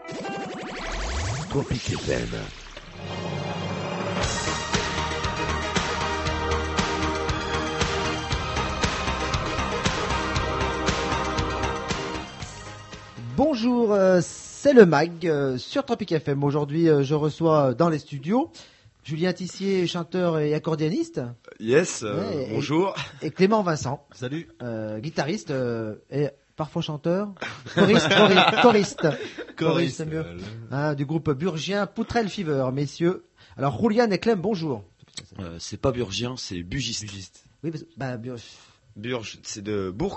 Tropic FM. Bonjour, c'est le MAG sur Tropic FM. Aujourd'hui, je reçois dans les studios Julien Tissier, chanteur et accordéoniste. Yes, Ouais, bonjour. Et Clément Vincent, Salut. guitariste et parfois chanteur, choriste, c'est mieux. Du groupe burgien Poutrelle Fever, messieurs. Alors, Julian et Clem, bonjour. C'est pas burgien, c'est bugiste. Oui, Burge, c'est de Bourg.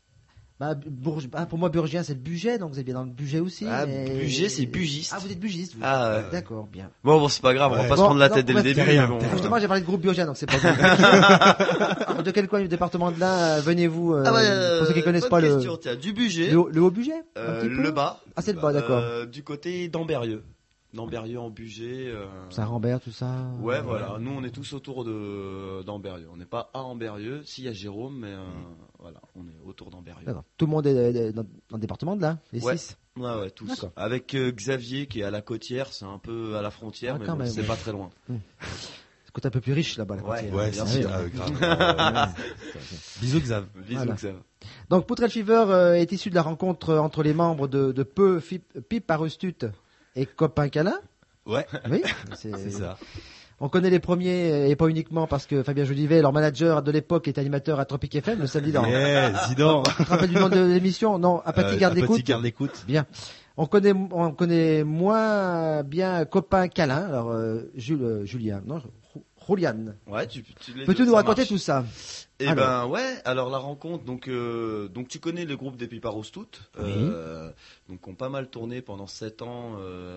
pour moi, burgien, c'est le budget, donc vous êtes bien dans le budget aussi. Ah, budget, c'est bugiste. Ah, vous êtes bugiste, vous. Ah, D'accord, bien. Bon, c'est pas grave, on va pas se prendre la tête dès le début. Mais bon. Justement, j'ai parlé de groupe burgien, donc c'est pas grave. De quel coin du département de l'Ain venez-vous pour ceux qui connaissent pas question, tiens, du budget. le haut budget un petit peu Le bas. Ah, c'est le bas, d'accord. Du côté d'Ambérieux. D'Ambérieux en budget. Saint-Rambert, tout ça. Ouais, voilà. Nous, on est tous autour d'Ambérieux. On n'est pas à Ambérieux. Si, il y a Jérôme, mais voilà, on est autour d'Ambérieux. D'accord. Tout le monde est dans le département de l'Ain, les Ouais. 6. Ouais, tous. D'accord. Avec Xavier qui est à la côtière, c'est un peu à la frontière, mais quand bon, même, c'est ouais. pas très loin. C'est côté un peu plus riche là-bas, la Ouais, frontière. ouais, Bien c'est sûr. grave. Bisous Xav. Bisous, Voilà. Xav. Donc, Poutrelle Fever est issu de la rencontre entre les membres de Peu, Pipe Arustut et Copain Câlin. Ouais, Oui, c'est ça. On connaît les premiers, et pas uniquement parce que Fabien Jolivet, leur manager de l'époque, était animateur à Tropic FM le samedi dans. Yeah, Zidane. Tu te rappelles du nom de l'émission? Non, Apathy Garde Apathy l'écoute. Garde l'écoute. Bien. On connaît moins bien Copain Câlin. Alors, Julien, non, Julian. Ouais, les Peux-tu deux, nous ça raconter marche. tout ça? Eh Alors. ben ouais, alors la rencontre, donc tu connais le groupe des Piparoustout, Oui. donc ont pas mal tourné pendant 7 ans,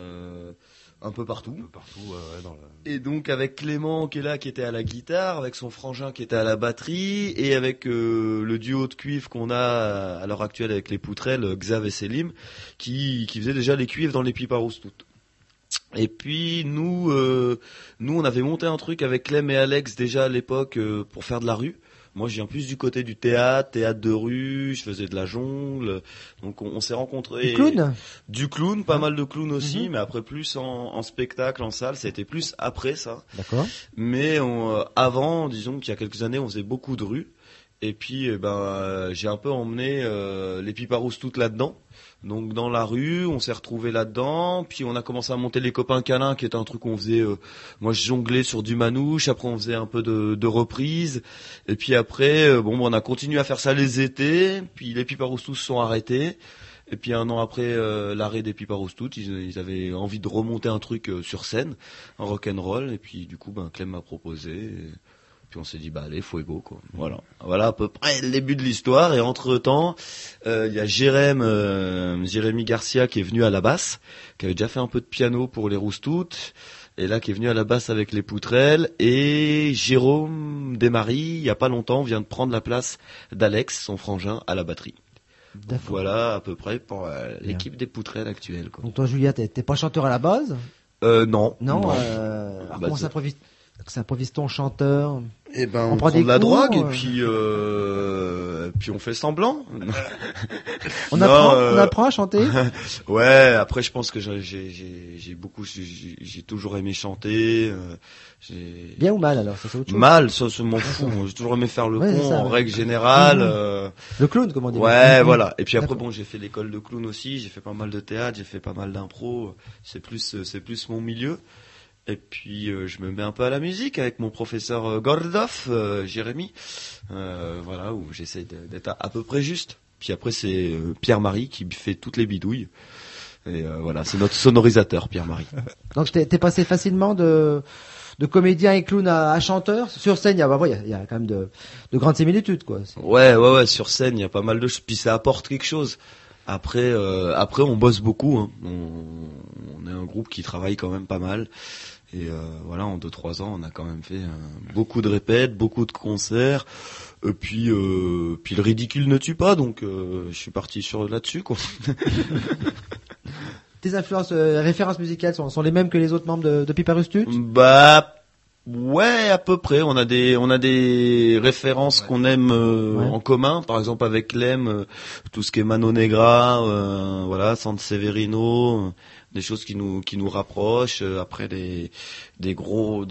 un peu partout. Partout, ouais, dans le... Et donc avec Clément qui est là, qui était à la guitare, avec son frangin qui était à la batterie, et avec le duo de cuivre qu'on a à l'heure actuelle avec les Poutrelles, Xav et Selim, qui faisaient déjà les cuivres dans les Piparoustout. Et puis nous on avait monté un truc avec Clem et Alex déjà à l'époque pour faire de la rue. Moi, je viens plus du côté du théâtre de rue, je faisais de la jongle. Donc, on s'est rencontrés. Du clown? Du clown, pas mal de clown aussi, mais après plus en spectacle, en salle. Ça a été plus après ça. D'accord. Mais avant, disons qu'il y a quelques années, on faisait beaucoup de rue. Et puis, j'ai un peu emmené les Piparoustout là-dedans. Donc dans la rue, on s'est retrouvés là-dedans, puis on a commencé à monter les copains câlins, qui est un truc qu'on faisait. Moi, je jonglais sur du manouche. Après, on faisait un peu de reprises. Et puis après, on a continué à faire ça les étés. Puis les Piparoustout se sont arrêtés. Et puis un an après l'arrêt des Piparoustout, ils avaient envie de remonter un truc sur scène, un rock'n'roll. Et puis du coup, Clem m'a proposé. Puis on s'est dit, allez, fuego, quoi. Voilà à peu près le début de l'histoire. Et entre-temps, il y a Jérémy Garcia qui est venu à la basse, qui avait déjà fait un peu de piano pour les Roustout, et là qui est venu à la basse avec les Poutrelles. Et Jérôme Desmaries, il y a pas longtemps, vient de prendre la place d'Alex, son frangin, à la batterie. Donc, voilà à peu près pour l'équipe des Poutrelles actuelle, quoi. Donc toi, Julien, t'es pas chanteur à la base? Non. Non. Alors comment s'improvise-t-on chanteur? Eh ben, On on prend prend des de la cours, drogue et puis on fait semblant. On Non, apprend à chanter? Ouais, après je pense que j'ai toujours aimé chanter. Bien ou mal alors? Ça, c'est autre chose. Mal, ça m'en fout. J'ai toujours aimé faire le Ouais, con c'est ça, en ouais. règle générale. Le clown, comment on dit? Ouais, voilà. Et puis après, D'accord. j'ai fait l'école de clown aussi. J'ai fait pas mal de théâtre, j'ai fait pas mal d'impro. C'est plus mon milieu. Et puis je me mets un peu à la musique avec mon professeur Gordoff, Jérémy, voilà, où j'essaie d'être à peu près juste. Puis après c'est Pierre-Marie qui fait toutes les bidouilles. Et voilà, c'est notre sonorisateur, Pierre-Marie. Donc t'es passé facilement de comédien et clown à chanteur. Sur scène, il y a quand même de grandes similitudes, quoi. Ouais, sur scène, il y a pas mal de choses. Puis ça apporte quelque chose. Après, on bosse beaucoup. Hein. On est un groupe qui travaille quand même pas mal. Et voilà, en 2-3 ans, on a quand même fait beaucoup de répètes, beaucoup de concerts. Puis le ridicule ne tue pas, donc je suis parti là-dessus, quoi. Tes influences, références musicales sont les mêmes que les autres membres de Piparoustout? Ouais, à peu près. On a des références qu'on aime en commun. Par exemple, avec Clem, tout ce qui est Mano Negra, voilà, San Severino, des choses qui nous rapprochent. Après des gros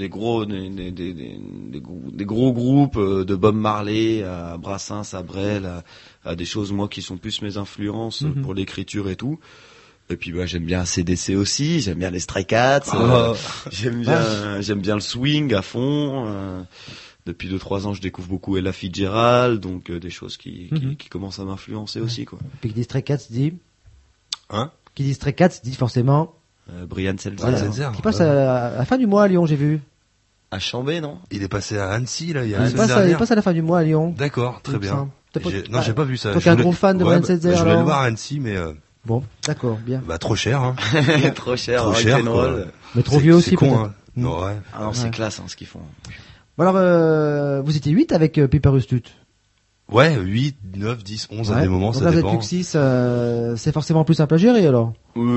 groupes de Bob Marley à Brassens, à Brel, à des choses moi qui sont plus mes influences pour l'écriture et tout. Et puis j'aime bien AC/DC aussi, j'aime bien les Stray Cats, j'aime bien le swing à fond. Depuis 2-3 ans, je découvre beaucoup Ella Fitzgerald, donc des choses qui commencent à m'influencer aussi, quoi. Puis qui dit Stray Cats dit Hein? Qui dit Stray Cats dit forcément Brian Seltzer. Brian Seltzer. qui passe à la fin du mois à Lyon, j'ai vu. À Chambé, non? Il est passé à Annecy, là, il y a Il la semaine passe dernière. à la fin du mois à Lyon. D'accord, très Donc, bien. ça, t'as pas- Non, j'ai pas vu ça. Toi qui Je es un voulais- gros fan de Ouais, Brian Setzer, je voulais le alors. voir à Annecy, mais Bon, d'accord, bien. trop cher, hein. Trop cher, Trop rock cher, and roll. quoi. Mais trop vieux aussi, C'est con, peut-être. hein. Non, ouais. Ah non, Ouais. c'est classe, ce qu'ils font. Bon alors, vous étiez 8 avec Piper Ustut. Ouais, 8, 9, 10, 11 à des moments, Donc ça là, vous êtes dépend. plus que 6, c'est forcément plus simple à gérer, alors.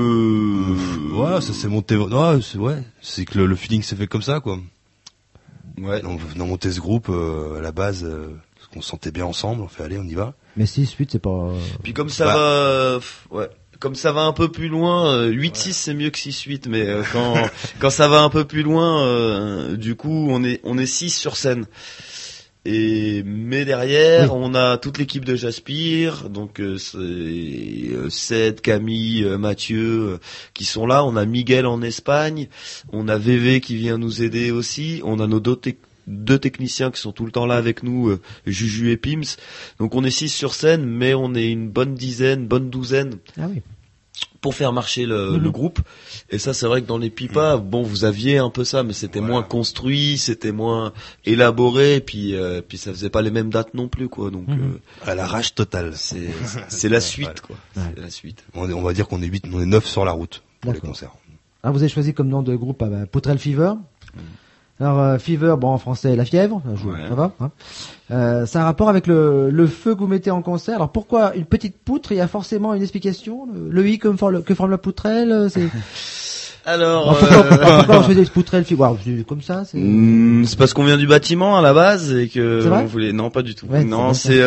Ouais, ça s'est monté, non, c'est que le feeling s'est fait comme ça, quoi. Ouais. Donc, on a monté ce groupe, à la base, parce qu'on se sentait bien ensemble, on fait, allez, on y va. Mais 6, 8, c'est pas... Puis comme ça va, ouais. Comme ça va un peu plus loin, 8-6 c'est mieux que 6-8, mais quand ça va un peu plus loin, du coup on est 6 sur scène. Mais derrière, on a toute l'équipe de Jaspire, donc c'est Ced, Camille, Mathieu qui sont là. On a Miguel en Espagne, on a VV qui vient nous aider aussi. On a nos deux techniciens qui sont tout le temps là avec nous, Juju et Pims. Donc on est 6 sur scène, mais on est une bonne douzaine Ah oui. pour faire marcher le groupe. Et ça, c'est vrai que dans les pipas, bon, vous aviez un peu ça, mais c'était moins construit, c'était moins élaboré, puis ça faisait pas les mêmes dates non plus, quoi. Donc, À l'arrache totale. c'est la suite, quoi. Ouais. C'est la suite. On va dire qu'on est 8, on est 9 sur la route pour les D'accord. concerts. Alors, vous avez choisi comme nom de groupe Poutrelle Fever. Alors, Fever, bon, en français, la fièvre, Ouais. ça va, hein. C'est un rapport avec le feu que vous mettez en concert. Alors, pourquoi une petite poutre? Il y a forcément une explication. Le i que forme la poutrelle, c'est... Alors, Pourquoi on choisit Poutrelle Fever? C'est comme ça, c'est... c'est parce qu'on vient du bâtiment à la base et que C'est vrai on voulait. Non, pas du tout. Ouais, non, c'est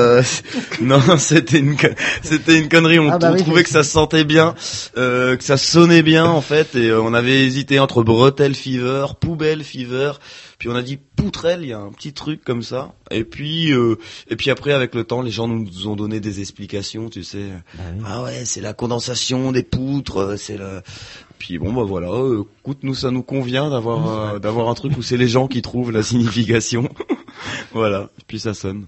non, c'était une connerie. On oui, trouvait que ça se sentait bien, que ça sonnait bien en fait, et on avait hésité entre Bretelle Fever, Poubelle Fever. Puis on a dit poutrelle, il y a un petit truc comme ça. Et puis après avec le temps, les gens nous ont donné des explications, tu sais. Ah ouais, c'est la condensation des poutres, c'est le. Puis bon bah voilà, écoute, nous ça nous convient d'avoir un truc où c'est les gens qui trouvent la signification. Voilà, et puis ça sonne.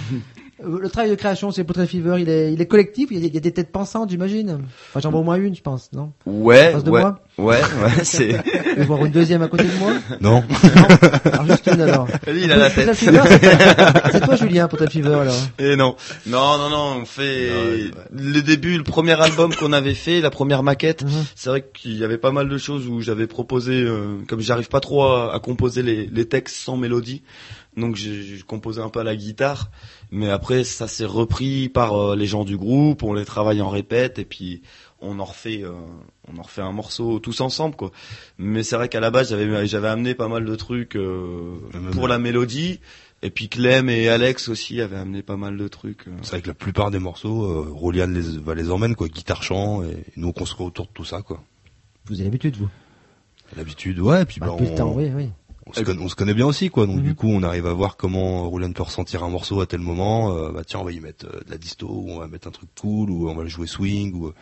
Le travail de création, c'est Poutrelle Fever, il est collectif, il y a des têtes pensantes, j'imagine. Enfin, j'en vois au moins une, je pense, non? Ouais, face de ouais, moi ouais, c'est. Je vais voir une deuxième à côté de moi. Non. Alors, juste une, alors. Lui, il a la Poutrelle tête. Fever, c'est toi, Julien, Poutrelle Fever, alors. Et non, on fait le début, le premier album qu'on avait fait, la première maquette. C'est vrai qu'il y avait pas mal de choses où j'avais proposé, comme j'arrive pas trop à composer les textes sans mélodie, donc j'ai composé un peu à la guitare. Mais après, ça s'est repris par les gens du groupe, on les travaille en répète et puis on en refait un morceau tous ensemble, quoi. Mais c'est vrai qu'à la base, j'avais amené pas mal de trucs pour la mélodie. Et puis Clem et Alex aussi avaient amené pas mal de trucs. C'est vrai que la plupart des morceaux, Rolian les emmène, quoi, guitare-chant, et nous on construit autour de tout ça, quoi. Vous avez l'habitude, vous. L'habitude, ouais, et puis Depuis le temps, oui. on se connaît bien aussi, quoi. Donc du coup, on arrive à voir comment Rolian peut ressentir un morceau à tel moment. Tiens, on va y mettre de la disto, ou on va mettre un truc cool, ou on va le jouer swing, ou.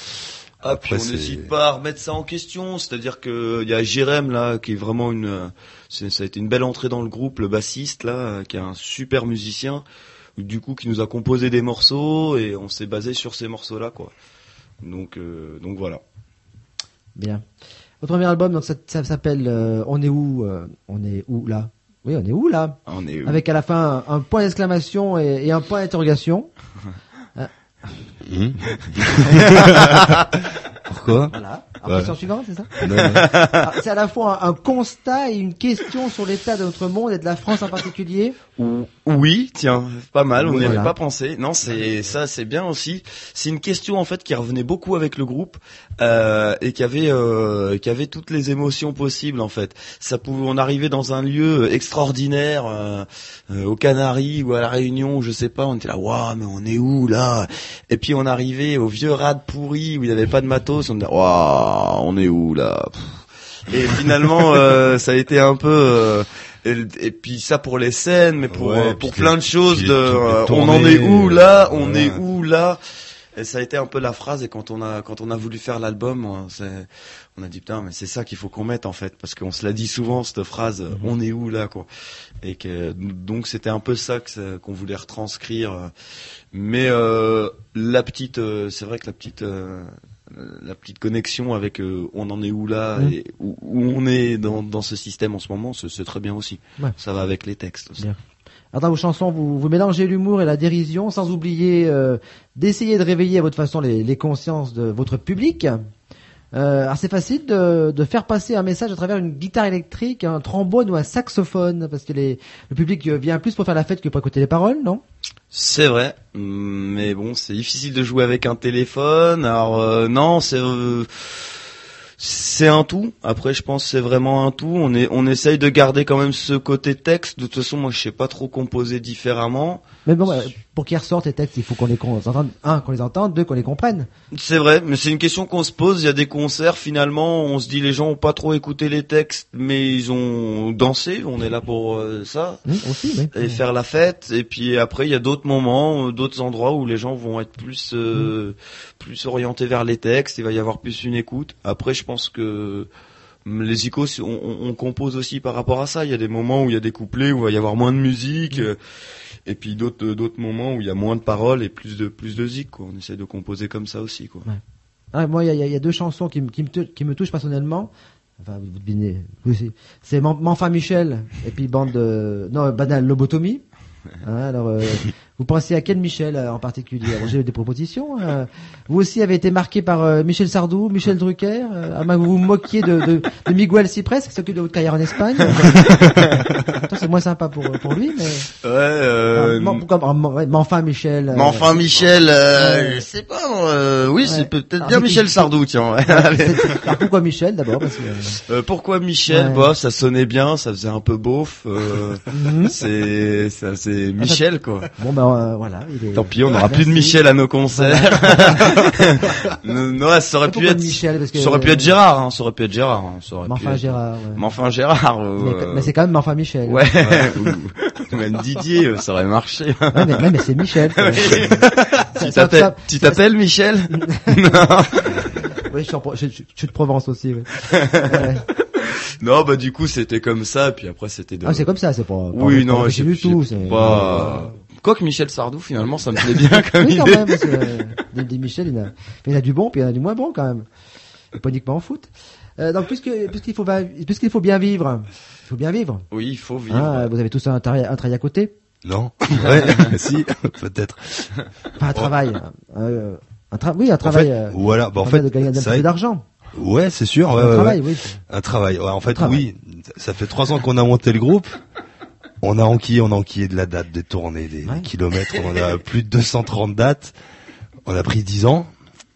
Puis on n'hésite pas à remettre ça en question, c'est-à-dire que il y a Jérém là qui est vraiment ça a été une belle entrée dans le groupe, le bassiste là qui est un super musicien, du coup qui nous a composé des morceaux et on s'est basé sur ces morceaux là, quoi. Donc voilà. Bien. Votre premier album, donc ça s'appelle On est où là? Oui, on est où là? On est Avec à la fin un point d'exclamation et un point d'interrogation. Pourquoi? Voilà. Alors, question suivante, c'est ça? Non. Alors, c'est à la fois un constat et une question sur l'état de notre monde et de la France en particulier. Oui, tiens, pas mal, on n'y Voilà. avait pas pensé. Non, c'est bien aussi. C'est une question en fait qui revenait beaucoup avec le groupe et qui avait toutes les émotions possibles en fait. On arrivait dans un lieu extraordinaire aux Canaries ou à la Réunion, je sais pas, on était là, waouh, mais on est où là? Et puis on arrivait au vieux rad pourri où il n'y avait pas de matos, on était waouh, on est où là? Et finalement, ça a été un peu et puis ça pour les scènes, mais pour plein de choses on en est où là, on est où là. Et ça a été un peu la phrase. Et quand on a voulu faire l'album, on a dit putain, mais c'est ça qu'il faut qu'on mette en fait, parce qu'on se l'a dit souvent cette phrase, on est où là quoi. Et que donc c'était un peu ça qu'on voulait retranscrire. Mais c'est vrai que la petite connexion avec on en est où là et où on est dans ce système en ce moment, c'est très bien aussi. Ouais. Ça va avec les textes aussi. Bien. Alors dans vos chansons, vous mélangez l'humour et la dérision sans oublier d'essayer de réveiller à votre façon les consciences de votre public. Alors c'est facile de faire passer un message à travers une guitare électrique, un trombone ou un saxophone, parce que le public vient plus pour faire la fête que pour écouter les paroles, non ? C'est vrai, mais bon, c'est difficile de jouer avec un téléphone. Alors non, c'est un tout. Après, je pense que c'est vraiment un tout. On essaye de garder quand même ce côté texte. De toute façon, moi, je sais pas trop composer différemment. Mais bon, pour qu'ils ressortent les textes, il faut qu'on les entende. Qu'on les entende, deux, qu'on les comprenne. C'est vrai, mais c'est une question qu'on se pose. Il y a des concerts, finalement, on se dit les gens ont pas trop écouté les textes, mais ils ont dansé. On est là pour ça. Aussi, oui. Et faire la fête. Et puis après, il y a d'autres moments, d'autres endroits où les gens vont être plus orientés vers les textes. Il va y avoir plus une écoute. Après, je pense que les icônes, on compose aussi par rapport à ça. Il y a des moments où il y a des couplets, où il va y avoir moins de musique. Et puis d'autres moments où il y a moins de paroles et plus de zik, quoi. On essaie de composer comme ça aussi, quoi. Ouais. Ah, moi, il y a deux chansons qui me touchent personnellement. Enfin, vous devinez. C'est M'enfin Michel et puis Banal Lobotomie. Alors, vous pensez à quel Michel en particulier? Alors, j'ai des propositions. Vous aussi avez été marqué par Michel Sardou, Michel Drucker. Vous vous moquiez de Miguel Cypress qui s'occupe de votre carrière en Espagne. C'est moins sympa pour lui, mais. M'enfin Michel. M'enfin Michel, je sais pas. Oui, c'est peut-être bien Michel Sardou, tiens. Ouais. Alors pourquoi Michel d'abord? Parce que pourquoi Michel? Bah, ça sonnait bien, ça faisait un peu beauf. C'est Michel, quoi. Bon voilà. Tant pis, on n'aura plus de Michel à nos concerts. Non, ça aurait pu être Michel, parce que ça aurait pu être Gérard, hein. Ça aurait pu être Gérard. Hein. M'enfin Gérard. Ouais. M'enfin Gérard. Mais c'est quand même M'enfin Michel. Ouais. Ou même Didier, ça aurait marché. mais c'est Michel. Tu t'appelles Michel? Non. Oui, je suis de Provence aussi. Oui. Non, bah du coup c'était comme ça, puis après c'était de... Ah, c'est comme ça, c'est pas. Oui, non, c'est du tout. C'est pas. Quoique Michel Sardou, finalement, ça me plaît bien comme oui, idée. quand même, parce que des Michel, il y en a du bon, puis il y en a du moins bon quand même. Et pas uniquement en foot. Donc puisqu'il faut bien vivre, il faut bien vivre. Oui, il faut vivre. Vous avez tous un travail à côté? Non. Ouais, si, peut-être. Enfin, un travail. Un travail. En fait, voilà. Bah, en fait, de gagner un peu d'argent. Ouais, c'est sûr. Un travail, oui. Un travail. Ouais, en fait, oui. Ça fait 3 ans qu'on a monté le groupe. On a enquillé de la date, des tournées, des kilomètres. On a plus de 230 dates. On a pris 10 ans.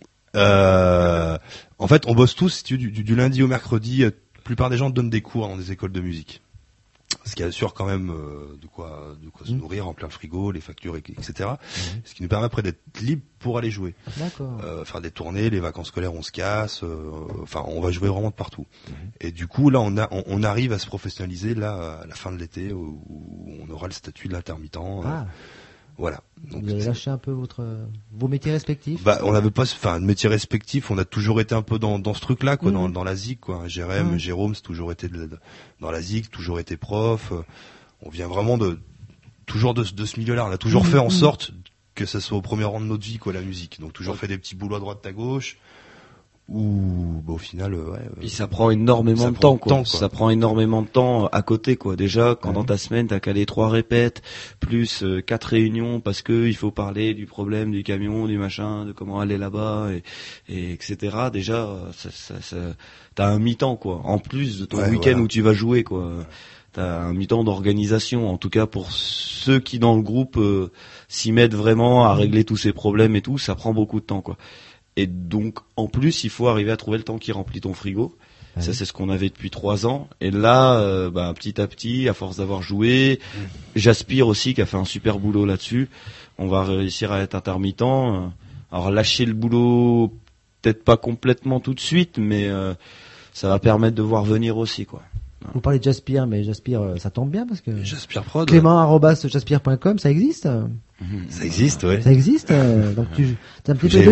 En fait, on bosse tous du lundi au mercredi. La plupart des gens donnent des cours dans des écoles de musique. Ce qui assure quand même de quoi se nourrir, remplir le frigo, les factures, etc. Ce qui nous permet après d'être libre pour aller jouer. D'accord. Faire des tournées, les vacances scolaires on se casse, enfin on va jouer vraiment de partout. Et du coup là on arrive à se professionnaliser là à la fin de l'été où on aura le statut de l'intermittent. Voilà. Donc, vous avez lâché un peu vos métiers respectifs? Bah, on n'avait pas, de métier respectif. On a toujours été un peu dans ce truc-là, quoi, dans la ZIC, quoi. Jérôme, c'est toujours été dans la ZIC, toujours été prof. On vient vraiment toujours de ce milieu-là. On a toujours fait en sorte que ça soit au premier rang de notre vie, quoi, la musique. Donc toujours fait des petits boulots à droite à gauche. Ou au final puis ça prend énormément de temps, quoi. Ça prend énormément de temps à côté, quoi. Déjà quand dans ta semaine t'as calé 3 répètes plus 4 réunions parce que il faut parler du problème du camion, du machin, de comment aller là-bas et etc. Déjà ça t'as un mi-temps, quoi, en plus de ton week-end où tu vas jouer, quoi. t'as un mi-temps d'organisation, en tout cas pour ceux qui dans le groupe s'y mettent vraiment à régler tous ces problèmes et tout, ça prend beaucoup de temps, quoi. Et donc en plus il faut arriver à trouver le temps qui remplit ton frigo. Ouais. Ça c'est ce qu'on avait depuis 3 ans. Et là, petit à petit, à force d'avoir joué, Jaspire aussi qui a fait un super boulot là-dessus. On va réussir à être intermittent. Alors lâcher le boulot, peut-être pas complètement tout de suite, mais ça va permettre de voir venir aussi, quoi. Vous parlez de Jaspire, mais Jaspire, ça tombe bien parce que Jaspire Prod. Clément@jaspire.com, ça existe. Ça existe, ouais. Ça existe. Donc t'as un petit peu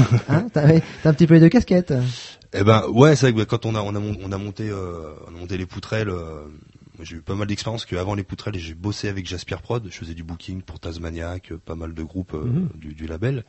t'as un petit peu de casquette. Eh ben ouais, c'est vrai que quand on a monté les poutrelles, j'ai eu pas mal d'expérience qu'avant les poutrelles, j'ai bossé avec Jaspire Prod, je faisais du booking pour Tasmaniac, pas mal de groupes du label.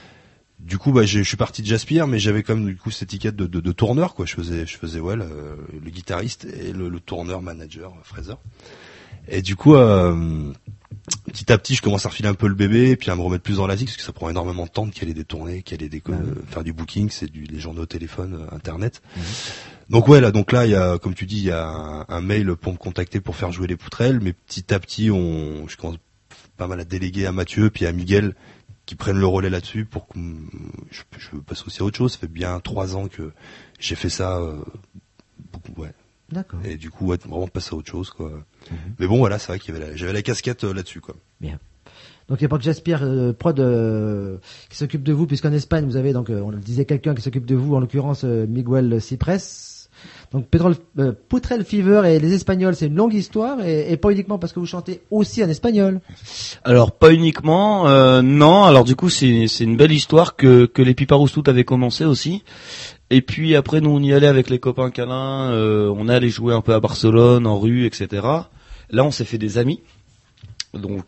Du coup, je suis parti de Jaspire, mais j'avais comme du coup cette étiquette de tourneur, quoi. Je faisais ouais, le guitariste et le tourneur manager Fraser. Et du coup, petit à petit, je commence à refiler un peu le bébé, et puis à me remettre plus dans la zik, parce que ça prend énormément de temps de caler des tournées, faire du booking, c'est les journaux au téléphone, internet. Donc ouais, là, il y a, comme tu dis, il y a un mail pour me contacter pour faire jouer les poutrelles, mais petit à petit, je commence pas mal à déléguer à Mathieu, puis à Miguel, qui prennent le relais là-dessus pour que je passe aussi à autre chose. Ça fait bien 3 ans que j'ai fait ça, beaucoup, ouais. D'accord. Et du coup, ouais, vraiment passer à autre chose, quoi. Mais bon, voilà, c'est vrai j'avais la casquette là-dessus, quoi. Bien. Donc il n'y a pas que Jaspire Prod qui s'occupe de vous, puisqu'en Espagne vous avez donc on le disait quelqu'un qui s'occupe de vous, en l'occurrence Miguel Cypress. Donc Poutrelle Fever et les Espagnols, c'est une longue histoire et pas uniquement parce que vous chantez aussi en espagnol. Alors pas uniquement, non. Alors du coup c'est une belle histoire que les Piparoustout avaient commencé aussi. Et puis après nous on y allait avec les copains câlins, on allait jouer un peu à Barcelone, en rue, etc. Là on s'est fait des amis. Donc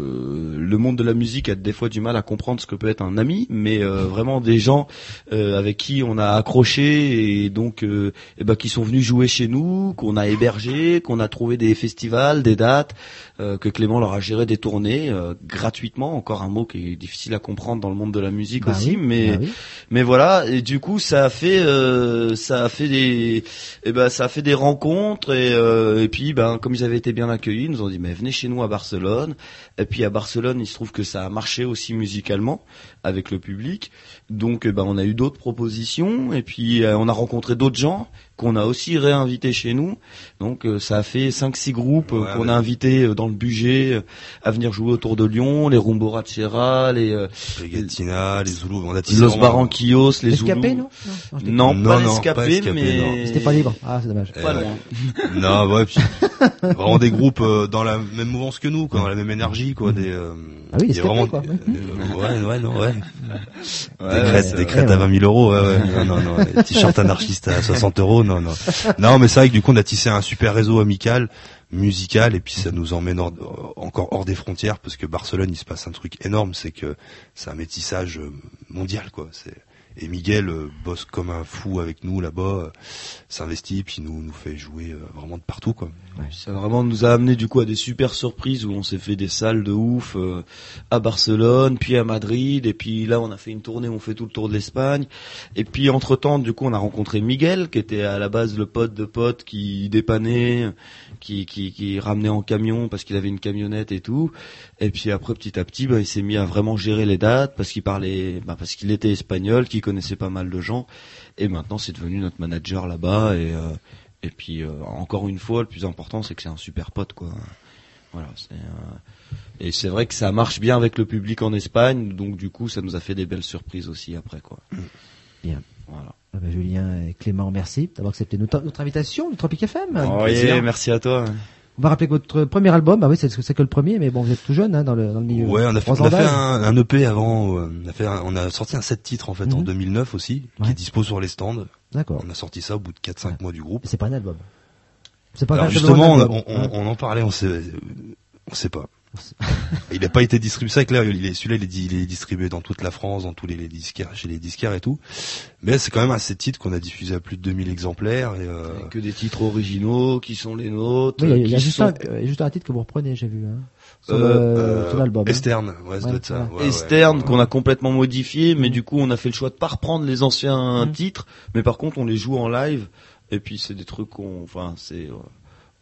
le monde de la musique a des fois du mal à comprendre ce que peut être un ami, mais vraiment des gens avec qui on a accroché et donc qui sont venus jouer chez nous, qu'on a hébergé, qu'on a trouvé des festivals, des dates, que Clément leur a géré des tournées gratuitement. Encore un mot qui est difficile à comprendre dans le monde de la musique aussi, mais voilà. Et du coup ça a fait des rencontres et puis comme ils avaient été bien accueillis, ils nous ont dit mais venez chez nous à Barcelone. Et puis à Barcelone, il se trouve que ça a marché aussi musicalement avec le public. Donc on a eu d'autres propositions et puis on a rencontré d'autres gens qu'on a aussi réinvités chez nous. Donc ça a fait 5-6 groupes qu'on a invités dans le budget à venir jouer autour de Lyon, les Rumbo Ranchera, les Gatina, les Zoulous, on a Los Barranquillos, les Zoulous. Escapé, non, pas l'escapé, mais non. C'était pas libre. Ah, c'est dommage. Pas loin. Non, ouais, puis vraiment des groupes dans la même mouvance que nous, quoi, dans la même énergie, quoi, Ah oui, vraiment quoi. Des crêtes à 20 000 €, ouais. Non, les t-shirts anarchistes à 60 €, non. Non, mais c'est vrai que du coup, on a tissé un super réseau amical, musical, et puis ça nous emmène encore hors des frontières, parce que Barcelone, il se passe un truc énorme, c'est que c'est un métissage mondial, quoi. Et Miguel bosse comme un fou avec nous là-bas, s'investit, puis nous fait jouer vraiment de partout, quoi. Ouais. Ça vraiment nous a amené du coup à des super surprises où on s'est fait des salles de ouf à Barcelone, puis à Madrid, et puis là on a fait une tournée où on fait tout le tour de l'Espagne. Et puis entre-temps, du coup, on a rencontré Miguel, qui était à la base le pote de pote qui dépannait, qui ramenait en camion parce qu'il avait une camionnette et tout. Et puis après, petit à petit, il s'est mis à vraiment gérer les dates parce qu'il parlait, parce qu'il était espagnol, qu'il connaissait pas mal de gens. Et maintenant, c'est devenu notre manager là-bas. Et puis encore une fois, le plus important, c'est que c'est un super pote, quoi. Voilà. Et c'est vrai que ça marche bien avec le public en Espagne, donc du coup, ça nous a fait des belles surprises aussi après, quoi. Bien. Voilà. Julien et Clément, merci d'avoir accepté notre invitation du Tropic FM. Oui, merci à toi. On va rappeler que votre premier album, oui, c'est que le premier, mais bon, vous êtes tout jeune dans le milieu. Ouais, on a fait un EP avant. On a sorti un 7 titres en fait en 2009 aussi, qui est dispo sur les stands. D'accord. On a sorti ça au bout de 4-5 mois du groupe. C'est pas un album. C'est pas. Alors justement, on en parlait, on sait pas. Il n'a pas été distribué. C'est vrai que celui-là, il est distribué dans toute la France, dans tous les disquaires, chez les disquaires et tout. Mais c'est quand même un 7 titres qu'on a diffusé à plus de 2000 exemplaires. Et que des titres originaux qui sont les nôtres. Oui, il y a juste un titre que vous reprenez, j'ai vu. Sur l'album. Esterne, ouais, ça doit être ça. Ouais, Esterne, qu'on a complètement modifié, mais du coup, on a fait le choix de pas reprendre les anciens titres, mais par contre, on les joue en live. Et puis, c'est des trucs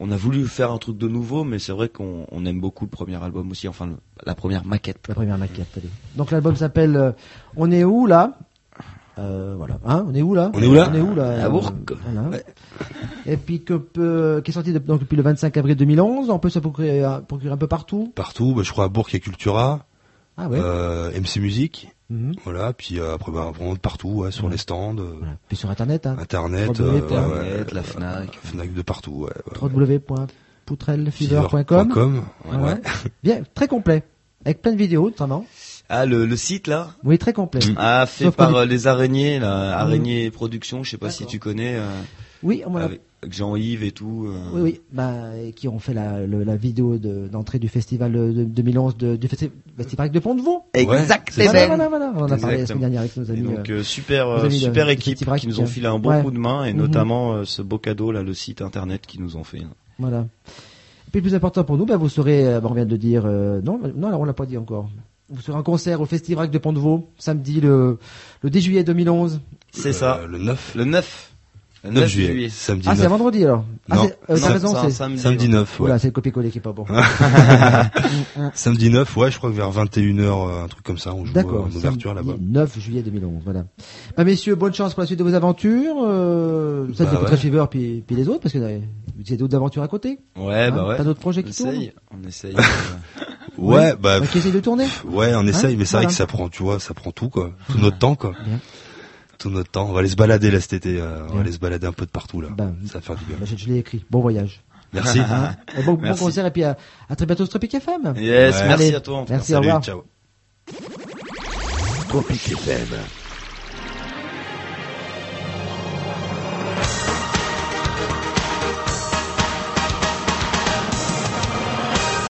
on a voulu faire un truc de nouveau, mais c'est vrai qu'on aime beaucoup le premier album aussi, enfin la première maquette. La première maquette, allez. Donc l'album s'appelle On est où là voilà, hein, on est où là À Bourg. Voilà. Ouais. Et puis qui est sorti donc depuis le 25 avril 2011. On peut se procurer un peu partout. Partout, je crois à Bourg, il y a Cultura, Ah ouais. MC Music, Mhm. voilà, puis après vraiment de partout, sur les stands, Voilà. Puis sur internet, hein. internet, Internet, la Fnac. Fnac de partout, www.poutrellefever.com. Voilà. Ouais. Bien, très complet, avec plein de vidéos notamment. Ah, le site là. Oui, très complet. Ah, fait Sauf par qu'on les araignées, là, Araignées Productions, je sais pas si tu connais, Oui, on l'a- avec Jean-Yves et tout. oui, et qui ont fait la vidéo d'entrée du festival de 2011 du festival de Pont-de-Vaux. Exactement. Voilà. On en a parlé la semaine dernière avec nos Et amis. donc nos super amis super de équipe Festival qui nous ont filé un bon ouais. coup de main et Mhm. notamment ce beau cadeau là, le site internet qu'ils nous ont fait. Voilà. Et puis le plus important pour nous, on serez, on vient de dire, non, on l'a pas dit encore. Vous serez en concert au Festival de Pont-de-Vaux, samedi le 10 juillet 2011. C'est ça. Le 9. Le 9. Le 9 juillet. Samedi Ah, 9. c'est un vendredi alors. Non. T'as Non, raison, c'est un c'est. Samedi 9, ouais. Oula, c'est le copier-coller qui est pas bon. Samedi 9, ouais, je crois que vers 21h, un truc comme ça, on joue D'accord. en ouverture là-bas. Samedi 9 juillet 2011, voilà. Bah, messieurs, bonne chance pour la suite de vos aventures. Ça Bah, de ouais. Fever puis les autres, parce que vous avez d'autres aventures à côté. Ouais, Hein, bah ouais. t'as d'autres projets On qui tournent. essaye. On essaye. Ouais, Qui essaye de tourner. ouais, on essaye, mais c'est Voilà. vrai que ça prend, tu vois, ça prend tout, quoi. Tout notre temps, quoi. Bien. Tout notre temps. On va aller se balader, là, cet été, on Bien. va aller se balader un peu de partout, là. Ben, Ça va faire du bien. Bah, je l'ai écrit. Bon voyage. Merci. Hein. Et bon Merci. concert et puis à très bientôt sur Tropic FM. Yes, Ouais. merci Allez, à toi. En tout cas. merci, au Salut, revoir. ciao. Tropic FM